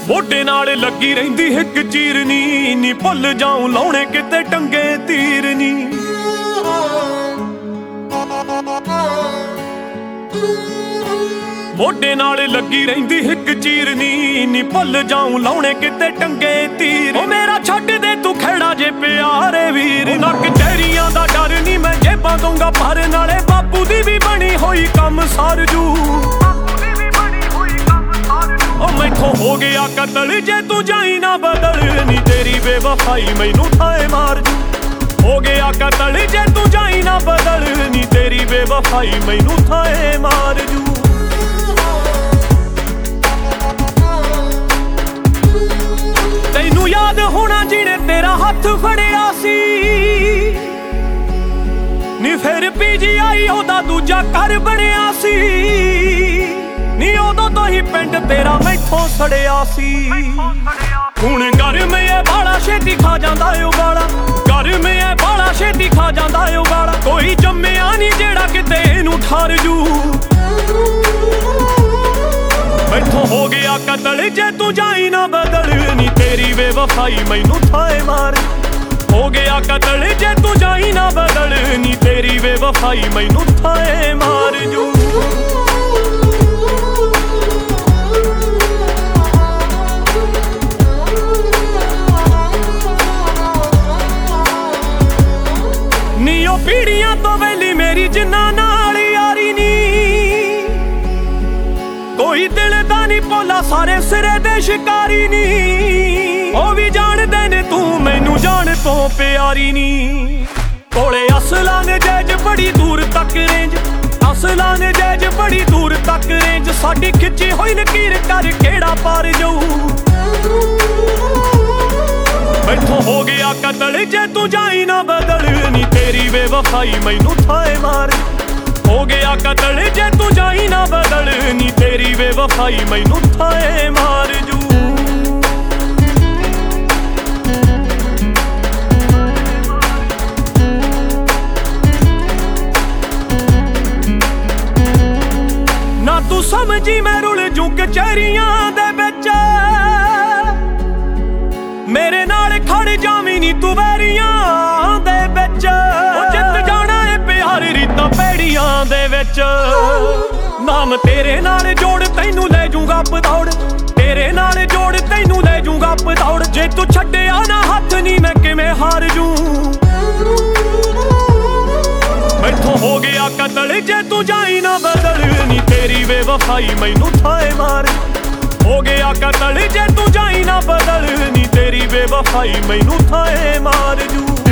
ਮੋਢੇ ਨਾਲ ਲੱਗੀ ਰਹਿੰਦੀ ਇੱਕ ਚੀਰਨੀ ਨੀ ਭੁੱਲ ਜਾਉਂ ਲਾਉਣੇ ਕਿਤੇ ਟੰਗੇ ਤੀਰ ਨੀ ਮੋਢੇ ਨਾਲ ਲੱਗੀ ਰਹਿੰਦੀ ਇੱਕ ਚੀਰਨੀ ਨੀ ਭੁੱਲ ਜਾਉਂ ਲਾਉਣੇ ਕਿਤੇ ਟੰਗੇ ਤੀਰ ਓ ਮੇਰਾ ਛੱਡ ਦੇ ਤੂੰ ਖੇੜਾ ਜੇ ਪਿਆਰੇ ਵੀਰ ਨਾ ਕਚਹਿਰੀਆਂ ਦਾ ਡਰ ਨੀ ਮੈਂ ਜੇਬਾਂ ਦਊਂਗਾ ਪਰ ਨਾਲੇ ਬਾਪੂ ਦੀ ਵੀ ਬਣੀ ਹੋਈ ਕੰਮ ਸਰਜੂ ਓ ਮੈਥੋਂ ਹੋ ਗਿਆ ਕਤਲ ਜੇ ਤੂੰ ਜਾਈ ਨਾ ਬਦਲ ਨੀ ਤੇਰੀ ਬੇਵਫਾਈ ਮੈਨੂੰ ਠਾਏ ਮਾਰ ਜੂ ਹੋ ਗਿਆ ਕਤਲ ਜੇ ਤੂੰ ਜਾਈ ਨਾ ਬਦਲ ਨੀ ਤੇਰੀ ਬੇਵਫਾਈ ਮੈਨੂੰ ਠਾਏ ਮਾਰ ਜੂ ਤੈਨੂੰ ਯਾਦ ਹੋਣਾ ਜਿਹਨੇ ਤੇਰਾ ਹੱਥ ਫੜਿਆ ਸੀ ਨੀ ਫਿਰ PGI ਉਹਦਾ ਦੂਜਾ ਘਰ ਬਣਿਆ ਸੀ ਨੀ ਉਦੋਂ ਤੋਂ ਹੀ ਪਿੰਡ ਤੇਰਾ ਮੈਥੋਂ ਸੜਿਆ ਸੀ ਹੁਣ ਗਰਮ ਏ ਬਾਲਾ ਛੇਤੀ ਖਾ ਜਾਂਦਾ ਓ ਗਾਲਾ ਗਰਮ ਏ ਬਾਲਾ ਛੇਤੀ ਖਾ ਜਾਂਦਾ ਓ ਗਾਲਾ ਕੋਈ ਜੰਮਿਆ ਨੀ ਜਿਹੜਾ ਕਿਤੇ ਇਹਨੂੰ ਠਰ ਜੂ ਮੈਥੋਂ ਹੋ ਗਿਆ ਕਤਲ ਜੇ ਤੂੰ ਜਾਈ ਨਾ ਬਦਲ ਨੀ ਤੇਰੀ ਬੇਵਫਾਈ ਮੈਨੂੰ ਠਾਏ ਮਾਰ ਹੋ ਗਿਆ ਕਤਲ ਜੇ ਤੂੰ ਜਾਈ ਨਾ ਬਦਲ ਨੀ ਤੇਰੀ ਬੇਵਫਾਈ ਮੈਨੂੰ ਠਾਏ ਮਾਰ ਜੂ ਨੀ ਉਹ ਪੀੜੀਆਂ ਤੋਂ ਵੈਲੀ ਮੇਰੀ ਜਿੰਨਾ ਨਾਲ ਯਾਰੀ ਨੀ ਕੋਈ ਦਿਲ ਦਾ ਨੀ ਭੋਲਾ ਸਾਰੇ ਸਿਰੇ ਦੇ ਸ਼ਿਕਾਰੀ ਨੀ ਉਹ ਵੀ ਜਾਣਦੇ ਨੇ ਤੂੰ ਮੈਨੂੰ ਜਾਣ ਤੋਂ ਪਿਆਰੀ ਨੀ ਕੋਲੇ ਅਸਲਾਂ ਨੇ ਜੈਜ ਬੜੀ ਦੂਰ ਤੱਕ ਰੇਂਜ ਅਸਲਾਂ ਨੇ ਜੈਜ ਬੜੀ ਦੂਰ ਤੱਕ ਰੇਂਜ ਸਾਡੀ ਖਿੱਚੀ ਹੋਈ ਲਕੀਰ ਕਰ ਕਿਹੜਾ ਪਾਰ ਜਾਊ ਮੈਥੋਂ ਹੋ ਗਿਆ ਕਤਲ ਜੇ ਤੂੰ ਜਾਈ ਨਾ ਬਦਲ ਨੀ ਤੇਰੀ ਬੇਵਫਾਈ ਮੈਨੂੰ ਠਾਏ ਮਾਰ ਹੋ ਗਿਆ ਕਤਲ ਜੇ ਤੂੰ ਜਾਈ ਨਾ ਬਦਲ ਨੀ ਤੇਰੀ ਬੇਵਫਾਈ ਮੈਨੂੰ ਠਾਏ ਮਾਰ ਜੂ ਨਾ ਤੂੰ ਸਮਝੀ ਮੈਂ ਰੁਲ ਜੂ ਕਚਹਿਰੀਆਂ ਦੇ ਵਿੱਚ ਮੇਰੇ ਨਾਲ ਖੜ ਜਾਵੀਂ ਨੀ ਤੂੰ ਵੈਰੀਆਂ ਦੇ ਵਿੱਚ ਉਹ ਜਿੱਤ ਜਾਣਾ ਏ ਪਿਆਰ ਰੀਤਾਂ ਪੈੜੀਆਂ ਦੇ ਵਿੱਚ ਨਾਮ ਤੇਰੇ ਨਾਲ ਜੋੜ ਤੈਨੂੰ ਲੈ ਜੂਗਾ ਪਦੌੜ ਤੇਰੇ ਨਾਲ ਜੋੜ ਤੈਨੂੰ ਲੈ ਜੂਗਾ ਪਦੌੜ ਜੇ ਤੂੰ ਛੱਡਿਆ ਨਾ ਹੱਥ ਨੀ ਮੈਂ ਕਿਵੇਂ ਹਾਰ ਜੂ ਮੈਥੋਂ ਹੋ ਗਿਆ ਕਤਲ ਜੇ ਤੂੰ ਜਾਈ ਨਾ ਬਦਲ ਨੀ ਤੇਰੀ ਬੇਵਫਾਈ ਮੈਨੂੰ ਠਾਏ ਮਾਰ ਹੋ ਗਿਆ ਕਤਲ ਜੇ ਤੂੰ ਜਾਈ ਨਾ ਬਦਲ ਨੀ ਤੇਰੀ ਬੇਵਫਾਈ ਮੈਨੂੰ ਠਾਏ ਮਾਰ ਜੂ